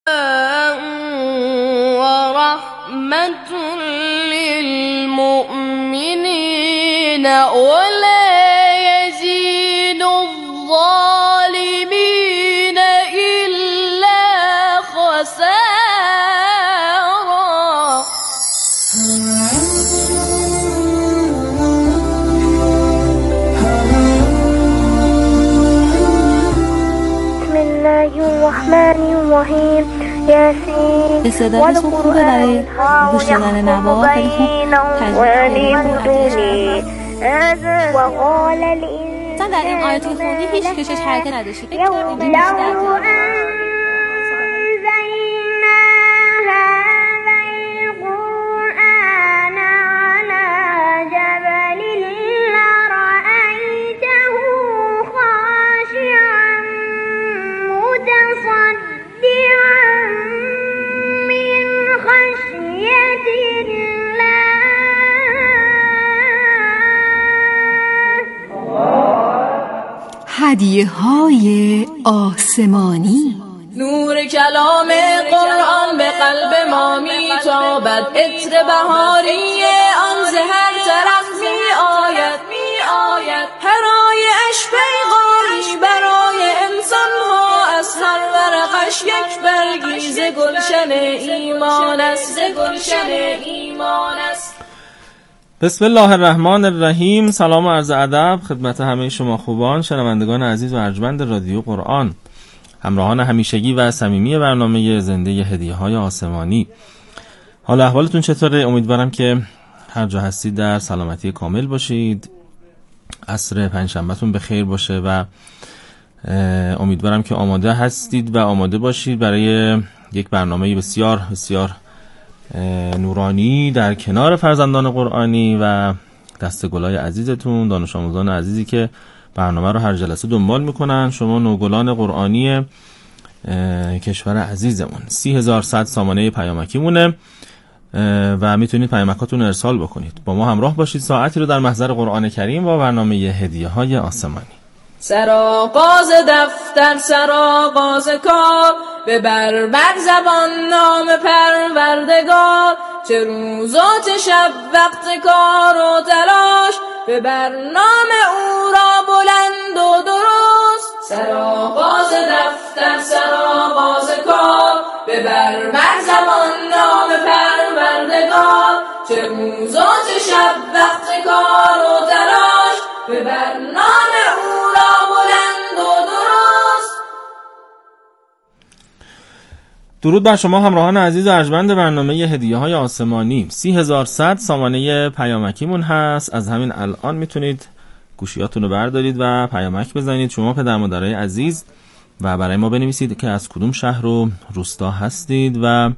ورحمة للمؤمنين ولا يزيد الظالمين إلا خسارا. بسم الله الرحمن الرحیم. استعداد خوبه برای گوش دادن نوا، خیلی خوب مثلا در این آیاتی که خوندی هیچ کشش حرکت نداشتی. فکر کنم این هدیه‌های آسمانی. نور کلام قرآن به قلب ما میتابد، عطر بهاری آن ز هر طرف میآید. هرایش پیغامی برای انسان ها، از هر ورقش یک برگی ز گلشن ایمان است. بسم الله الرحمن الرحیم. سلام و عرض ادب خدمت همه شما خوبان شنوندگان عزیز و ارجمند رادیو قرآن، همراهان همیشگی و صمیمی برنامه زنده هدیه‌های آسمانی. حال احوالتون چطوره؟ امیدوارم که هر جا هستید در سلامتی کامل باشید، عصر پنجشنبهتون بخیر باشه و امیدوارم که آماده هستید و آماده باشید برای یک برنامه بسیار بسیار نورانی در کنار فرزندان قرآنی و دستگلای عزیزتون، دانش آموزان عزیزی که برنامه رو هر جلسه دنبال میکنن. شما نوگلان قرآنی کشور عزیزمون. 30,100 سامانه پیامکی مونه و میتونید پیامکاتون ارسال بکنید. با ما همراه باشید ساعتی رو در محضر قرآن کریم با برنامه هدیه‌های آسمانی. سرآغاز دفتر، سرآغاز کار، ببر بر زبان نام پروردگار. چه روز و چه شب وقت کار و تلاش، ببر نام او را بلند و درست. سرآغاز دفتر، سرآغاز کار، ببر بر زبان نام پروردگار. چه روز و چه شب وقت کار و تلاش، ببر نام او را بلند و درست. درود بر شما همراهان عزیز و ارجمند برنامه هدیه‌های آسمانی. 30,100 سامانه پیامکیمون هست. از همین الان میتونید گوشیاتون رو بردارید و پیامک بزنید. شما پدر مادرای عزیز و برای ما بنویسید که از کدوم شهر و روستا هستید و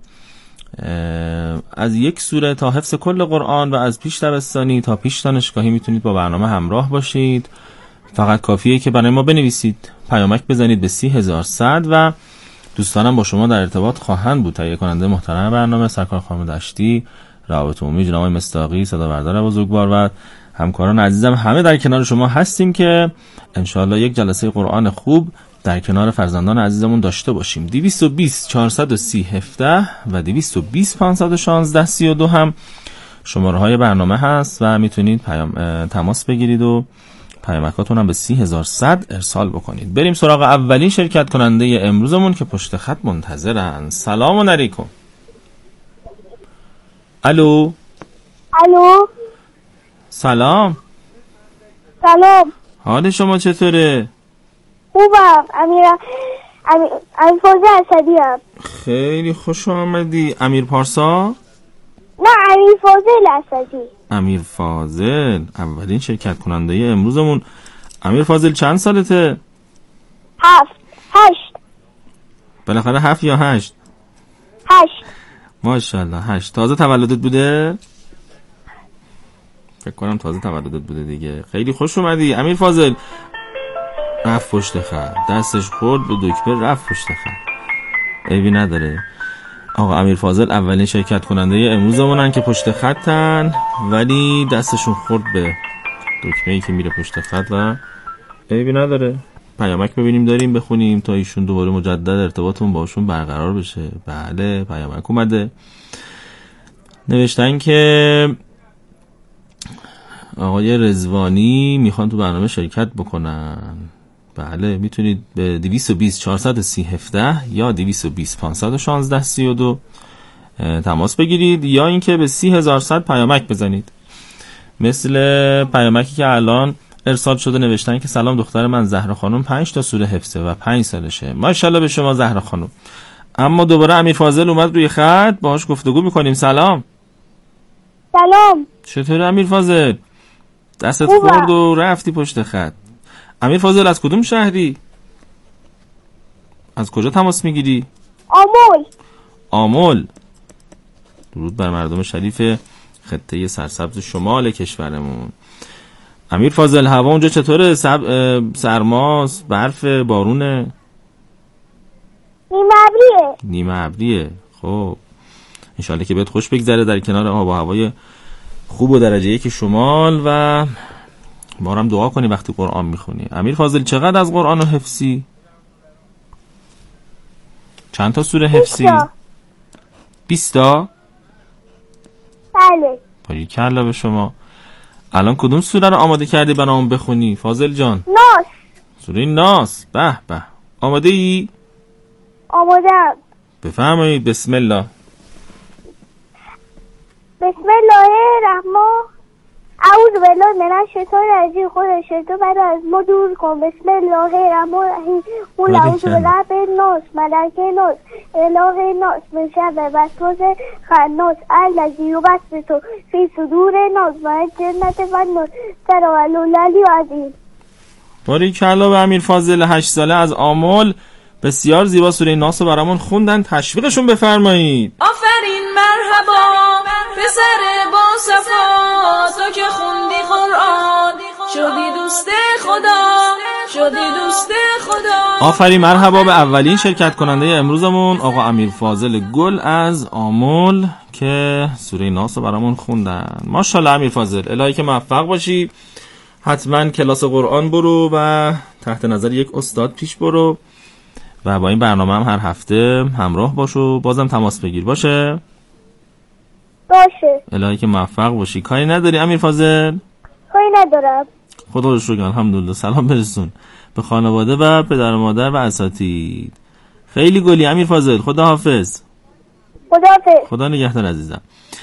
از یک سوره تا حفظ کل قرآن و از پیش دبستانی تا پیش دانشگاهی میتونید با برنامه همراه باشید. فقط کافیه که برای ما بنویسید، پیامک بزنید به 30,100 و دوستانم با شما در ارتباط خواهند بود. تهیه کننده محترم برنامه سرکار خانم دشتی، روابط عمومی جناب مصداقی، صدا بردار بزرگوار و همکاران عزیزم همه در کنار شما هستیم که انشاءالله یک جلسه قرآن خوب در کنار فرزندان عزیزمون داشته باشیم. 220 430 17 و 220 516 32 هم شماره های برنامه هست و میتونید تماس بگیرید و پیامکاتون هم به 30,100 ارسال بکنید. بریم سراغ اولین شرکت کننده امروزمون که پشت خط منتظرن. سلام علیکم. الو. سلام. حال شما چطوره؟ خوبم. امیر فاضل اسدی هم. خیلی خوش آمدی. امیر پارسا؟ نه، امیر فاضل اسدی. امیر فاضل اولین شرکت کننده امروزمون. امیر فاضل چند سالته؟ 8. بالاخره 7 یا 8؟ 8. ماشاءالله 8. تازه تولدت بوده؟ فکر کنم تازه تولدت بوده دیگه. خیلی خوش اومدی امیر فاضل. رفت پشت خط، دستش خورد به دکمه رفت پشت خط. عیبی نداره. آقا امیر فاضل اولین شرکت کننده امروزمونن که پشت خطن ولی دستشون خورد به دکمه‌ای که میره پشت خط و عیبی نداره. پیامک ببینیم داریم بخونیم تا ایشون دوباره مجدد ارتباطمون باشون برقرار بشه. بله پیامک اومده. نوشتن که آقای رضوانی میخوان تو برنامه شرکت بکنن. بله میتونید به 220 430 17 یا 220 516 32 تماس بگیرید یا اینکه به 30100 پیامک بزنید. مثل پیامکی که الان ارسال شده نوشتن که سلام دختر من زهرا خانم 5 تا سوره حفظه و 5 سالشه. ماشاءالله به شما زهرا خانم. اما دوباره امیر فاضل اومد روی خط، باهاش گفتگو میکنیم. سلام. سلام. چطور امیر فاضل؟ دستت خورد و رفتی پشت خط. امیر فاضل از کدوم شهری؟ از کجا تماس میگیری؟ آمل. درود بر مردم شریف خطه سرسبز شمال کشورمون. امیر فاضل هوا اونجا چطوره؟ سرماست، برف، بارونه؟ نیمه ابریه. خب انشالله که بهت خوش بگذره در کنار آب و هوای خوب و درجه یک شمال و ما هم دعا کنی وقتی قرآن میخونی. امیر فاضل چقدر از قرآن و حفظی؟ چند تا سوره حفظی؟ 20 تا؟ بله. باریکلا به شما. الان کدوم سوره رو آماده کردی برام بخونی فاضل جان؟ ناس. سوره ناس. به به. آماده ای؟ آماده‌ام. بفرمایید. بسم الله. بسم الله الرحمن. اعوذ بالله من الشیطان الرجیم. خدا شیطان بعد از ما دور کن. بسم الله الرحمن الرحیم. قل اعوذ برب الناس ملک الناس اله الناس من شر الوسواس الخناس الذی یوسوس فی صدور الناس من الجنة والناس. صدق الله العظیم. باریکلا به امیر فاضل 8 ساله از آمل. بسیار زیبا سوره ناس رو برامون خوندن. تشویقشون بفرمایید. آفرین مرحبا پسر با صفا، تو که خوندی قرآن شدی دوست خدا. آفرین مرحبا به اولین شرکت کننده امروزمون آقا امیر فاضل گل از آمل که سوره ناس رو برامون خوندن. ماشاءالله امیر فاضل، الهی که موفق باشی. حتما کلاس قرآن برو و تحت نظر یک استاد پیش برو و با این برنامه هم هر هفته همراه باش و بازم تماس بگیر. باشه؟ الهی که موفق باشی. کاری نداری امیر فاضل؟ کاری ندارم. خدا رو شکر. الحمدلله. سلام برسون به خانواده و پدر و مادر و اساتید. خیلی گلی امیر فاضل. خدا حافظ. خدا نگهدار عزیزم.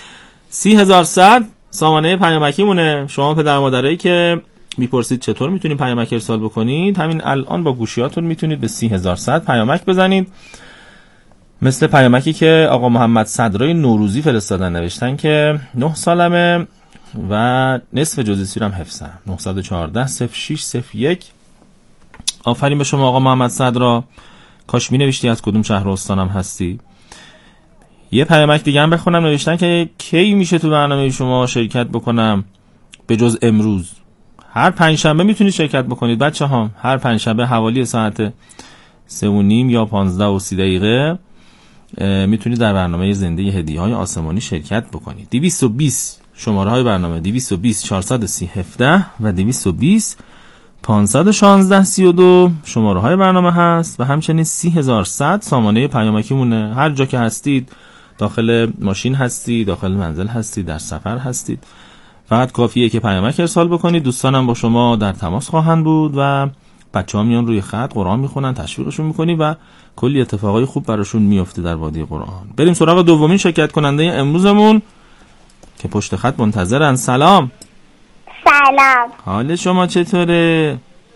30100 سامانه پیامکی مونه. شما پدر و مادرایی که میپرسید چطور میتونید پیامک ارسال بکنید، همین الان با گوشیاتون میتونید به 30100 پیامک بزنید. مثل پیامکی که آقا محمد صدرای نوروزی فرستادن، نوشتن که 9 سالمه و نصف جزء سیرم حفظم. 914 0601. آفرین به شما آقا محمد صدرا. کاش می نوشتی از کدوم شهر و استانم هستی. یه پیامک دیگه هم بخونم. نوشتن که کی میشه تو برنامه شما شرکت بکنم به جز امروز. هر پنجشنبه میتونید شرکت بکنید بچه ها. هر پنجشنبه حوالی ساعت 3:30 یا 15:30 میتونید در برنامه زنده هدیه های آسمانی شرکت بکنید. 220 شماره های برنامه 220 430 17 و 220 516 32 شماره های برنامه هست و همچنین 30100 سامانه پیامکی مونه. هر جا که هستید، داخل ماشین هستید، داخل منزل هستید، در سفر هستید، فقط کافیه که پیامک ارسال بکنید. دوستانم با شما در تماس خواهند بود و بچه‌ها میان روی خط قرآن میخونن، تشویقشون میکنی و کلی اتفاقای خوب براشون میفته در وادی قرآن. بریم سراغ دومین شرکت کننده امروزمون که پشت خط منتظرن. سلام. حال شما چطوره؟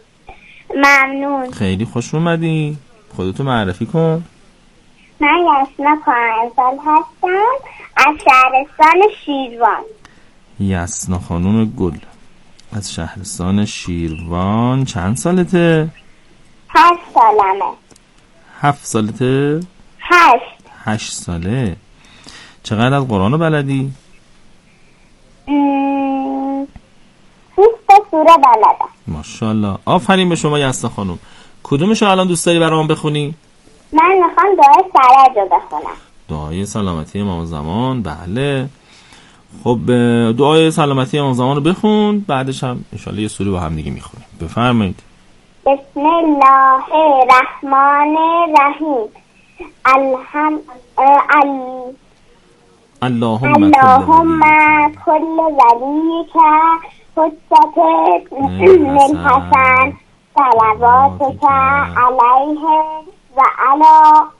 ممنون. خیلی خوش اومدی. خودتو معرفی کن. من یسنا کارنزال هستم از شهرستان شیروان. یسنا خانم گل از شهرستان شیروان. چند سالته؟ 8 سالمه. 7 سالته؟ 8 ساله. چقدر از قرآن رو بلدی؟ 20 سوره بلدم. ماشاءالله. آفرین به شما یسنا خانم. کدومشو الان دوست داری برام بخونی؟ من میخوام دعای سرج رو بخونم. دعای سلامتی امام زمان. بله. خب دعای سلامتی امام زمان رو بخون، بعدش هم انشالله یه سوره با هم دیگه میخونیم. بفرمایید. بسم الله الرحمن الرحیم. اللهم كل وليك حجة الحسن صلواتك عليه وعلى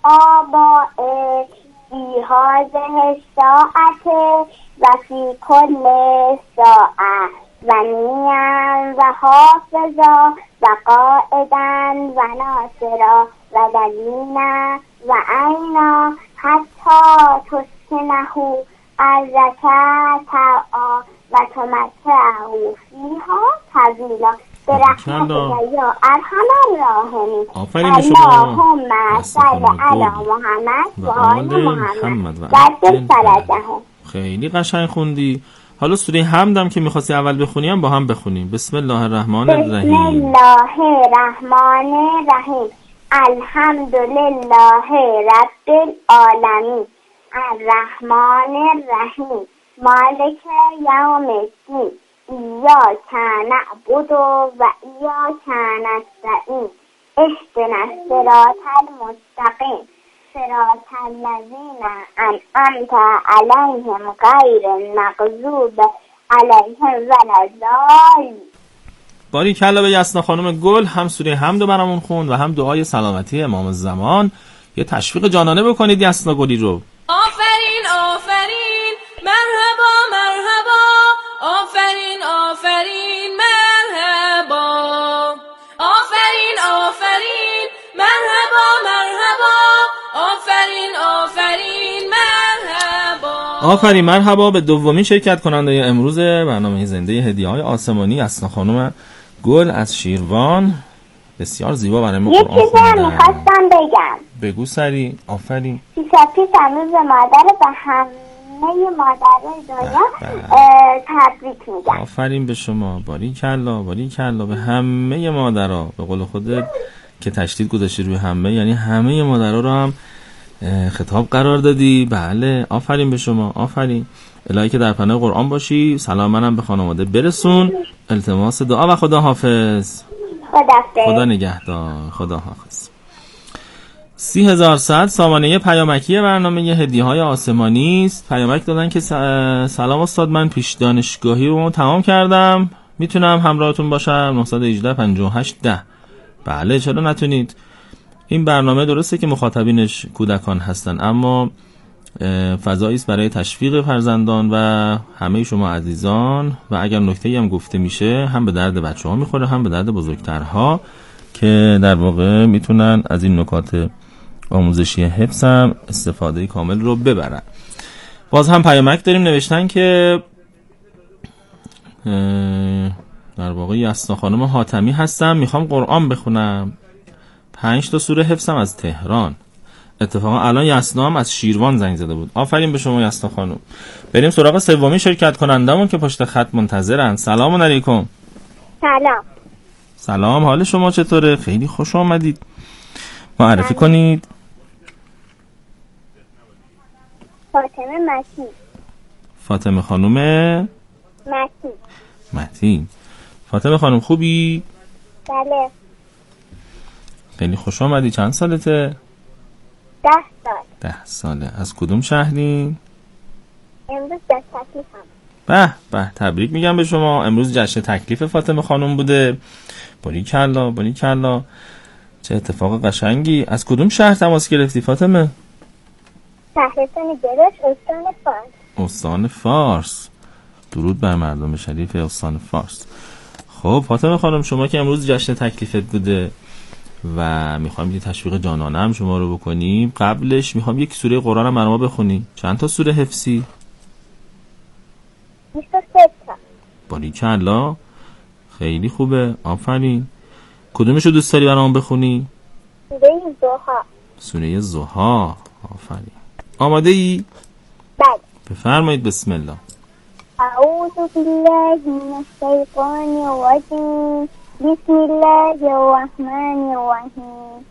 آبائه في هذه الساعة وفي كل ساعة ونيا وحافظا وقائدا وناصرا ودليلا وعينا حتى تسكنه أرضك طوعا وتمتعه فيها طويلا برحمتك يا أرحم الراحمين. اللهم صل على محمد و آل محمد و عجل فرجهم. خیلی قشنگ خوندی. حالا سوره حمدم که می‌خواستی اول بخونیم با هم بخونیم. بسم الله الرحمن الرحیم. بسم الله الرحمن الرحیم. الحمد لله رب العالمین الرحمن الرحیم مالک یوم الدین ایاک نعبد و ایاک نستعین اهدنا الصراط المستقیم صراط الذین انعمت علیهم غیر المغضوب علیهم ولا الضالین. باریکلا به یسنا خانم گل، هم سوره حمد رو برامون خوند و هم دعای سلامتی امام الزمان. یه تشویق جانانه بکنید یسنا گلی رو. آفرین آفرین مرحبا مرحبا آفرین آفرین مرحبا آفرین آفرین مرحبا مرحبا آفرین آفرین مرحبا. آفرین مرحبا به دومین شرکت کننده امروز برنامه زنده هدیه‌های آسمانی یسنا خانم گل از شیروان. بسیار زیبا برای ما قرآن خوندن. یه چیزی میخواستم بگم. بگو سری. آفرین. پیش امروز مادر به همه مادرای دنیا تبریک میگم. آفرین به شما. باریکلا باریکلا به همه مادرها. به قول خودت که تشدید گذاشتی روی همه، یعنی همه مادرها رو هم خطاب قرار دادی. بله آفرین به شما. آفرین. الهی که در پناه قرآن باشی. سلام منم به خانواده برسون. التماس دعا و خدا حافظ. خدا نگهدار. خدا حافظ. 30100 سامانه پیامکی برنامه هدیه‌های آسمانی است. پیامک دادن که سلام استاد، من پیش دانشگاهی رو تمام کردم، میتونم همراهتون باشم؟ 918 58 10. بله چرا نتونید. این برنامه درسته که مخاطبینش کودکان هستن، اما فضایی است برای تشویق فرزندان و همه شما عزیزان. و اگر نکته‌ای هم گفته میشه هم به درد بچه‌ها میخوره هم به درد بزرگترها که در واقع میتونن از این نکات آموزشی حفظ هم استفاده کامل رو ببرن. باز هم پیامک داریم نوشتن که در واقع یسنا خانم حاتمی هستم، میخوام قرآن بخونم. 5 تا سوره حفظم از تهران. اتفاقا الان یسنا هم از شیروان زنگ زده بود. آفرین به شما یسنا خانم. بریم سراغ سومین شرکت کنندمون که پشت خط منتظرن. سلام علیکم. سلام. سلام، حال شما چطوره؟ خیلی خوش آمدید. معرفی کنید. فاطمه متین. فاطمه خانم متین. فاطمه خانم خوبی؟ بله. خیلی خوش آمدی. چند سالته؟ 10 سال. 10 ساله. از کدوم شهری؟ امروز جشن تکلیفم. به به، تبریک میگم به شما. امروز جشن تکلیف فاطمه خانم بوده. باریکلا باریکلا، چه اتفاق قشنگی. از کدوم شهر تماس گرفتی فاطمه؟ شهرستان گرش، استان فارس. استان فارس. درود بر مردم شریف استان فارس. خب فاطمه خانم، شما که امروز جشن تکلیفت بوده و میخوام یه تشویق جانانه هم شما رو بکنیم، قبلش میخوام یک سوره قرآن هم برام بخونی. چند تا سوره حفظی؟ 23 تا. باریکلا، خیلی خوبه. آفرین. کدومشو دوست داری برام بخونی؟ سوره ضحی. سوره ضحی. آفرین. آماده ای؟ بله. بفرمایید. بسم الله. اعوذ بالله من الشیطان الرجیم. بسم الله الرحمن الرحیم.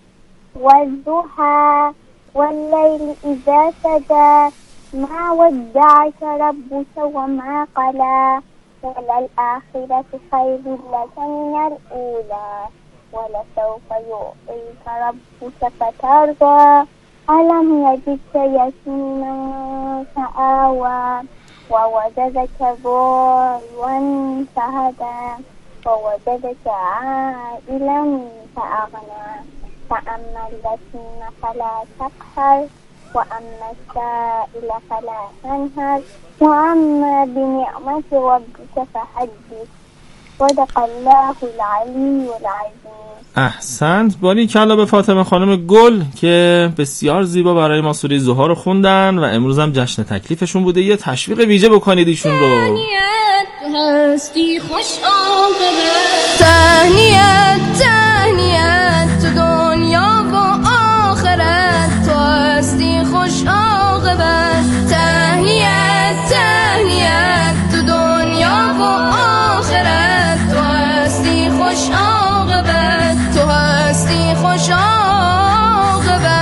والضحى واللیل اذا سجى ما ودعك ربك وما قلى وللآخرة خير لك من الأولى ولسوف يعطيك ربك فترضى ألم يجدك يتيما فآوى ووجدك ضالا فهدى ووجدك عائلا فأغنى فأما اليتيم فلا تقهر وأما السائل فلا تنهر وأما بنعمة ربك فحدث. صدق الله العلی العظیم. احسنت. باریکلا به فاطمه خانم گل که بسیار زیبا برای ما سوره ضحی رو خوندن و امروز هم جشن تکلیفشون بوده. یه تشویق ویژه بکنید ایشون رو. هستی خوش عاقبت، تهنیت تهنیت تو دنیا و آخرت، تو هستی خوش عاقبت، تهنیت تهنیت تو دنیا و آخرت، تو هستی خوش عاقبت، تو هستی خوش عاقبت.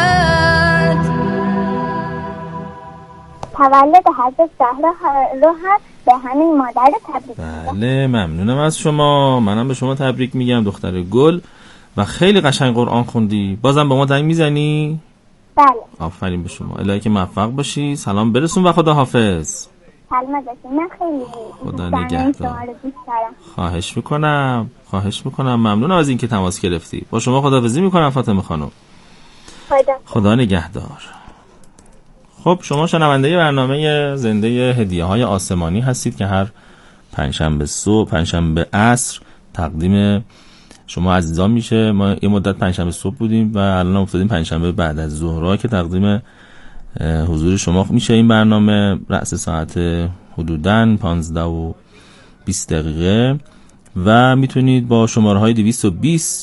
تولد حضرت زهرا رو هم به همین مادر تبریک میگم. بله ممنونم از شما. منم به شما تبریک میگم دختر گل و خیلی قشنگ قرآن خوندی. بازم به ما زنگ میزنی؟ بله. آفرین به شما. الهی که موفق باشی. سلام برسون و خدا حافظ. سلامت باشی. من خیلی خدا نگهدار. خواهش میکنم. ممنونم از اینکه تماس گرفتی. با شما خداحافظی میکنم فاطمه خانم. خدا نگهدار. خب شما شنونده برنامه زنده هدیه‌های آسمانی هستید که هر پنجشنبه صبح، پنجشنبه عصر تقدیم شما عزیزان میشه. ما یه مدت پنجشنبه صبح بودیم و الان افتادیم پنجشنبه بعد از ظهر که تقدیم حضور شما میشه. این برنامه رأس ساعت حدوداً 15:20 و میتونید با شماره‌های 220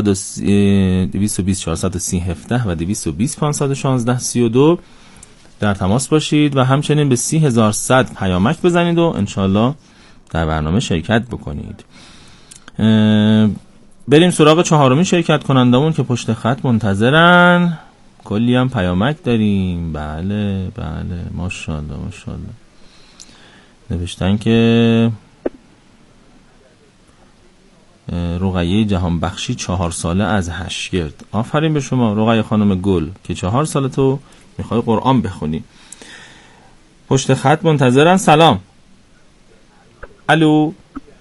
430 17 و 220 516 32 در تماس باشید و همچنین به 30100 پیامک بزنید و انشالله در برنامه شرکت بکنید. بریم سراغ چهارمین شرکت کنندمون که پشت خط منتظرن. کلی هم پیامک داریم. بله ماشاءالله. نوشتن که رقیه جهانبخشی 4 ساله از هشگرد. آفرین به شما رقیه خانم گل که 4 ساله تو میخوای قرآن بخونی. پشت خط منتظرن. سلام. الو.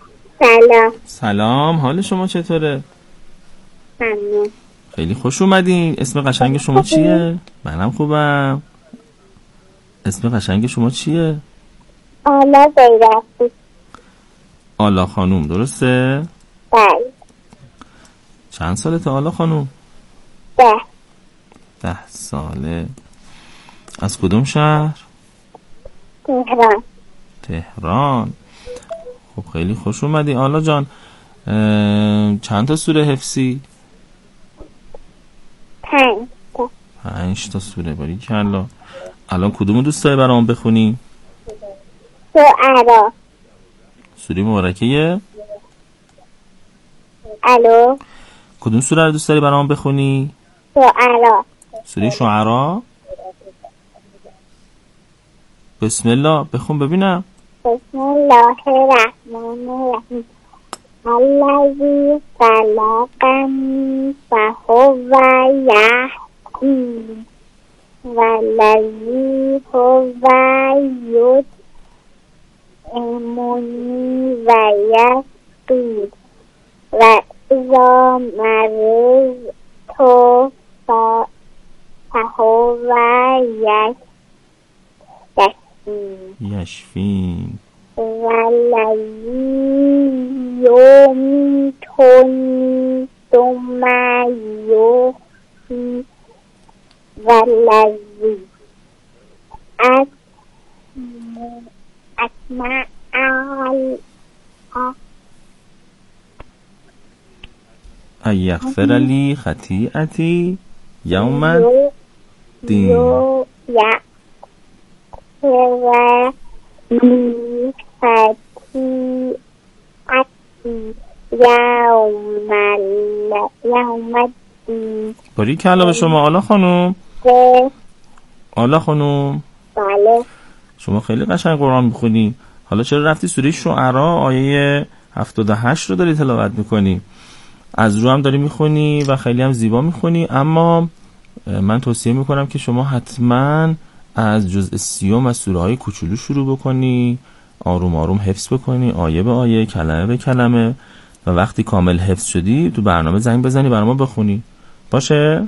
سلام. حال شما چطوره؟ ممنون. خیلی خوش اومدین. اسم قشنگ شما چیه؟ منم خوبم. اسم قشنگ شما چیه؟ آلا بیرفتی. آلا خانوم درسته؟ بله. چند سالته آلا خانوم؟ 10 ساله. از کدوم شهر؟ تهران. خب خیلی خوش اومدی آلا جان. چند تا سوره حفظی؟ 5 تا سوره. باریکلا. الان کدومو دوست داری برام بخونی؟ شعرا. سوره مبارکه؟ الو. کدوم سوره رو دوست داری برام بخونی؟ شعرا. سوره شعرا. بسم الله بخون ببینم. بسم الله الرحمن الرحیم. الذی خلقنی فهو یهدین والذی هو یطعمنی و یسقین و اذا مرضت فهو یشفین والذی یمیتنی ثم یحیین والذی اسمع ای یغفر لی خطیئتی یوم الدین باریکلا به شما آلا خانوم. بله. شما خیلی قشنگ قرآن میخونی. حالا چرا رفتی سوره شعرا آیه 78 رو داری تلاوت میکنی؟ از رو هم داری میخونی و خیلی هم زیبا میخونی، اما من توصیه میکنم که شما حتما از جزء 30 از سوره های کوچولو شروع بکنی، آروم آروم حفظ بکنی، آیه به آیه، کلمه به کلمه، و وقتی کامل حفظ شدی تو برنامه زنگ بزنی برای ما بخونی. باشه؟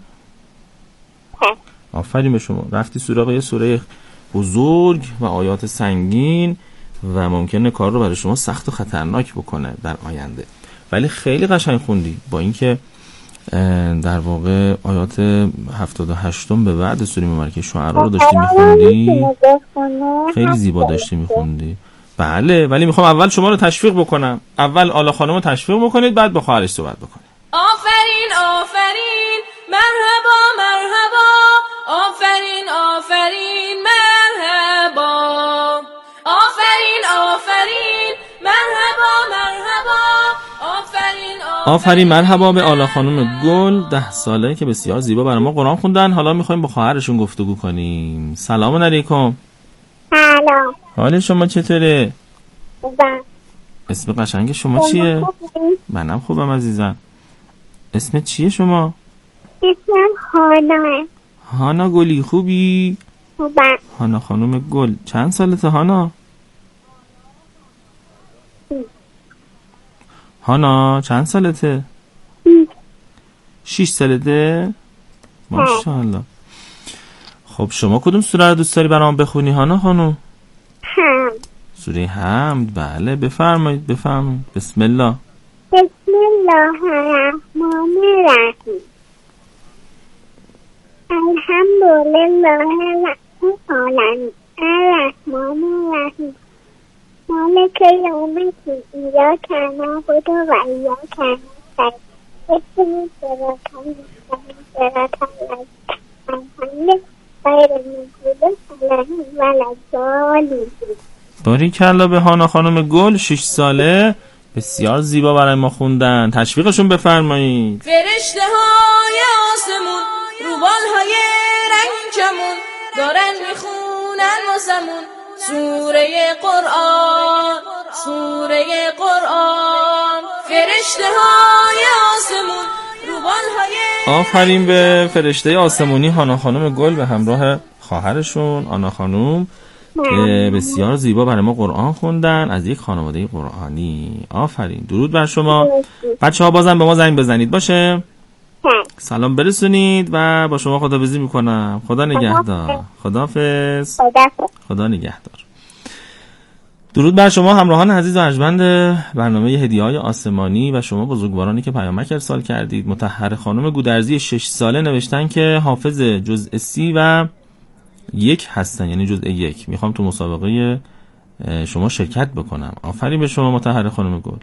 آفرین به شما. رفتی سراغ یه سوره بزرگ و آیات سنگین و ممکنه کار رو برای شما سخت و خطرناک بکنه در آینده، ولی خیلی قشنگ خوندی. با اینکه در واقع آیات 78 به بعد سوره مبارکه شعرا رو داشتی میخوندی، خیلی زیبا داشتی میخوندی. بله، ولی میخوام اول شما رو تشویق بکنم. اول آلا خانم رو تشویق بکنید، بعد با خواهرش صحبت بکنید. آفرین آفرین مرحبا مرحبا، آفرین آفرین مرحبا، آفرین آفرین مرحبا مرحبا، آفرین آفرین مرحبا به آلا خانم گل 10 ساله که بسیار زیبا برای ما قرآن خوندن. حالا میخوایم با خواهرشون گفتگو کنیم. سلام علیکم. سلام. حال شما چطوره؟ خوبم. اسم قشنگ شما چیه؟ منم خوبم عزیزم. اسم چیه شما؟ اسمم هانا. هانا گلی، خوبی؟ خوبم. هانا خانم گل چند سالته هانا؟ هانا چند سالته؟ 6 سالته؟ ماشاءالله. خب شما کدوم سوره رو دوست داری برام بخونی هانا خانم؟ سوره حمد. بله بفرمایید بفرمایید. بسم الله. بسم الله الرحمن الرحیم. الحمدلله رب العالمین الرحمن الرحیم مالک یوم الدین ایاک نعبد و ایاک نستعین اهدنا الصراط المستقیم صراط الذین أنعمت غیر المغضوب علیهم ولا الضالین. باریکلا به هانا خانم گل 6 ساله، بسیار زیبا برای ما خوندن. تشویقشون بفرمایید. فرشته های آسمون روبال های رنگ کمون دارن میخونن واسمون سوره قرآن، سوره قرآن. فرشته های آسمون روبال های. آفرین به فرشته آسمونی هانا خانم گل به همراه خواهرشون آنا خانم که بسیار زیبا برای ما قرآن خوندن از یک خانواده قرآنی. آفرین. درود بر شما. بچه ها بازم به ما زنگ بزنید. باشه؟ سلام برسونید و با شما خداحافظی میکنم. خدا نگهدار. خداحافظ. خدا نگهدار. درود بر شما همراهان عزیز و ارجمند برنامه هدیه‌های آسمانی و شما بزرگوارانی که پیامک ارسال کردید. مطهر خانم گودرزی 6 ساله نوشتن که حافظ جزء 30 و 1 هستن، یعنی جزء 1. میخوام تو مسابقه شما شرکت بکنم. آفرین به شما مطهر خانم گل.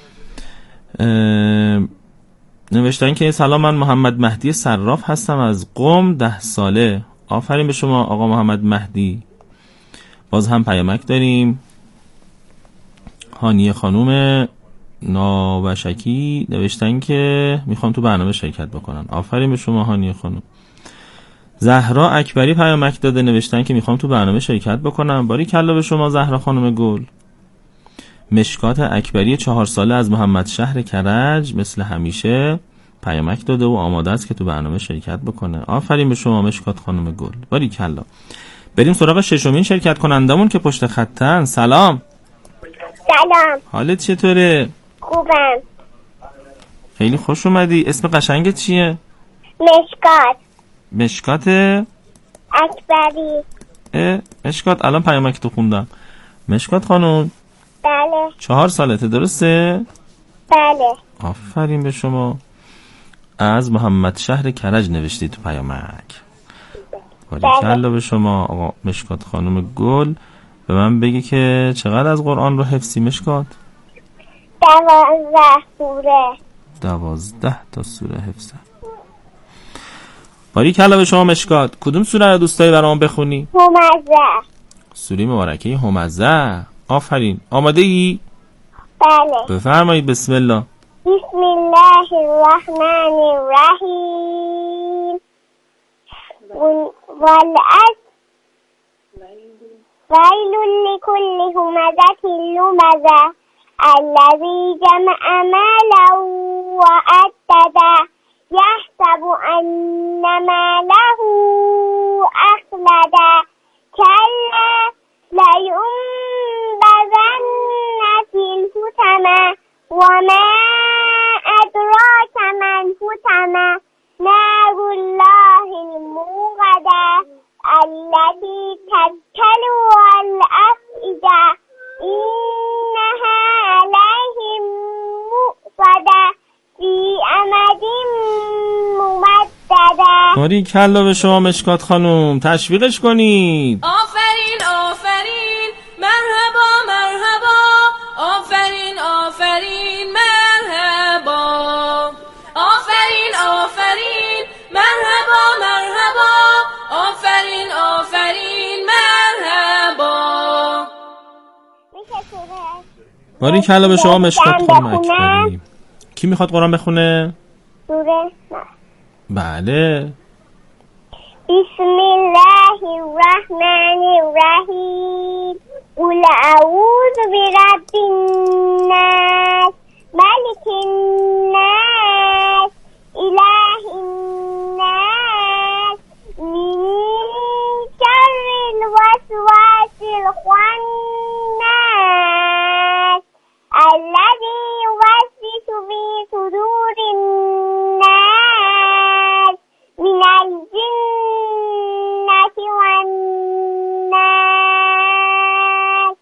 نوشتن که سلام، من محمد مهدی صراف هستم از قم 10 ساله. آفرین به شما آقا محمد مهدی. باز هم پیامک داریم. هانیه خانوم ناوشکی نوشتن که میخوام تو برنامه شرکت بکنن. آفرین به شما هانیه خانوم. زهرا اکبری پیامک داده، نوشتن که میخوام تو برنامه شرکت بکنم. باریکلا به شما زهرا خانم گل. مشکات اکبری 4 ساله از محمد شهر کرج مثل همیشه پیامک داده و آماده است که تو برنامه شرکت بکنه. آفرین به شما مشکات خانم گل. باریکلا. بریم سراغ 6مین شرکت کنندمون که پشت خطن. سلام. سلام. حالت چطوره؟ خوبم. خیلی خوش اومدی. اسم قشنگت چیه؟ مشکات. مشکات اکبری. مشکات الان پیامک تو خوندم. مشکات خانم. بله. 4 سالته درسته؟ بله. آفرین به شما. از محمد شهر کرج نوشتی تو پیامک. باریکلا به شما آقا مشکات خانم گل. به من بگی که چقدر از قرآن رو حفظی مشکات؟ 12 سوره. 12 تا سوره حفظم. باریکلا به شما مشکات. کدوم سوره رو دوست داری برام بخونی؟ همزه. سوره مبارکه همزه. آفرین. آماده ای؟ بله. بفرمایید. بسم الله. بسم الله الرحمن الرحیم. والعصر ویل لکل همزة لمزة الذی جمع مالا وعدده يحسب أن ماله أخلده كلا لينبذن في الحطمة وما أدراك ما الحطمة نار الله الموقدة التي تطلع على الأفئدة إنها عليهم مؤصدة في أمد ممددة. باریکلا به شما مشکات خانم، تشویقش کنید. آفرین آفرین مرحبا مرحبا آفرین آفرین مرحبا آفرین آفرین مرحبا مرحبا آفرین آفرین مرحبا. باریکلا به شما مشکات خانم اکبری. کی میخواد قرآن بخونه؟ سوره بله. بسم الله الرحمن الرحیم قل اعوذ برب الناس ملک الناس اله الناس من شر الوسواس الخناس الذي يوسوس في صدور الناس من الجنة والناس.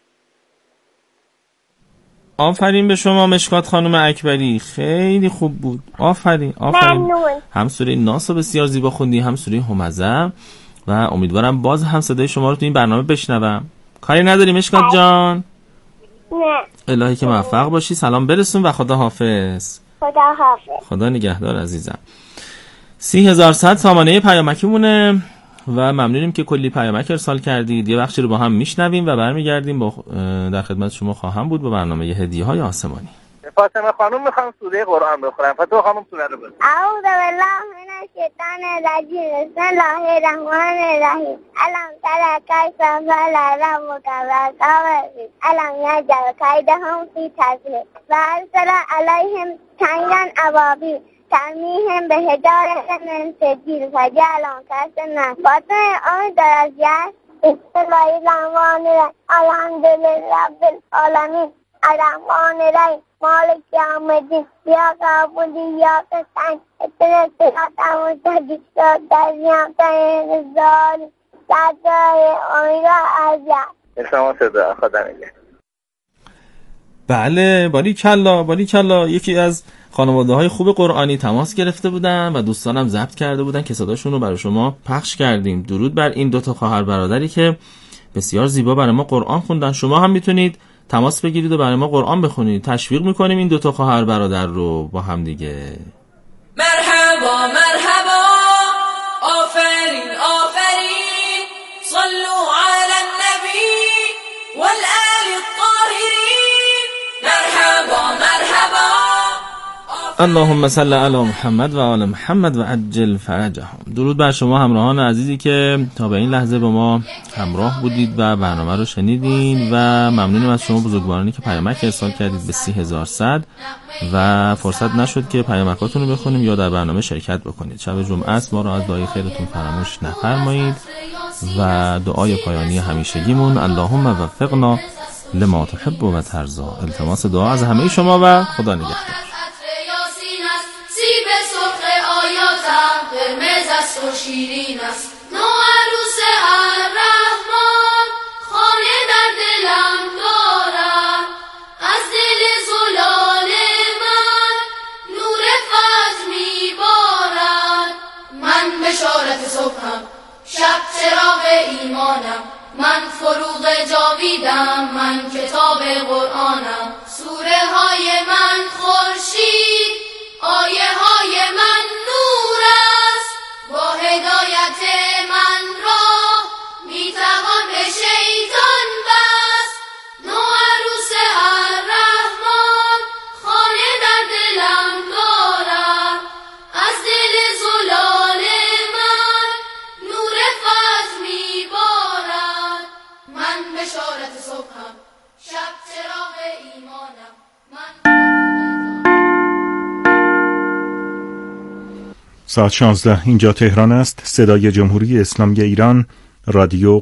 آفرین به شما مشکات خانم اکبری، خیلی خوب بود. آفرین آفرین. ممنون. هم سوره ناس رو بسیار زیبا خوندی، هم سوره همزه، و امیدوارم باز هم صدای شما رو تو این برنامه بشنوم. کاری نداری مشکات جان؟ نه. الهی که موفق باشی. سلام برسون و خدا حافظ. خدا حافظ. خدا نگهدار عزیزم. 30,100 سامانه پیامکی مونه و ممنونیم که کلی پیامک ارسال کردید. یه بخشی رو با هم میشنویم و برمیگردیم با در خدمت شما خواهم بود با برنامه هدیه‌های آسمانی. فاطمه خانم میخوام سوره قرآن بخونم. فتو خانم سوره رو بخون. اعوذ بالله من الشیطان الرجیم بسم الله الرحمن الرحیم الم تر کیف فعل ربک باصحاب الفیل الم یجعل کیدهم فی تضلیل و ارسل علیهم طیرا ابابیل ترمیهم به حجارة من سجیل فجعلهم کالسفل. فاطمه امید دارد یاد بسم الله الرحمن الرحیم الحمدلله رب العالمین الرحمن الرحیم مالک یوم الدین ایاک نعبد و ایاک نستعین اهدنا الصراط المستقیم صراط الذین أنعمت علیهم غیر المغضوب شما صدا خدا نگهدار. بله باریکلا باریکلا. یکی از خانواده‌های خوب قرآنی تماس گرفته بودن و دوستانم ضبط کرده بودن که صداشون رو برای شما پخش کردیم. درود بر این دوتا خواهر برادری که بسیار زیبا برای ما قرآن خوندن. شما هم میتونید تماس بگیرید و برای ما قرآن بخونید. تشویق میکنیم این دوتا خواهر برادر رو با هم دیگه. مرحبا مرحبا آفرین آفرین صلوا علی النبی والآل الطاهرین. مرحبا مرحبا اللهم صل علی محمد و آل محمد و عجل فرجهم. درود بر شما همراهان عزیزی که تا به این لحظه با ما همراه بودید و برنامه رو شنیدین و ممنونم از شما بزرگوارانی که پیامک ارسال کردید به 30,100 و فرصت نشد که پیامکاتون رو بخونیم یا در برنامه شرکت بکنید. شب جمعه است، ما رو از دعای خیرتون فراموش نفرمایید و دعای پایانی همیشگیمون اللهم وفقنا لما تحب و ترضى. التماس دعا از همه شما و خدا نگهدار. قرمز است و شیرین است نوعروس الرحمن خانه در دلم دارم از دل زلال من نور فجر میبارد. من بشارت صبحم شب چراغ ایمانم من فروغ جاویدم من کتاب قرآنم سوره های من خورشید آیه های من نور است با هدایت من راه میتوان به شیطان بست. نوعروس الرحمن خانه در دلم دارم از دل زلال من نور فجر میبارد. من بشارت صبحم شب چراغ ایمانم من ساعت 16 اینجا تهران است. صدای جمهوری اسلامی ایران، رادیو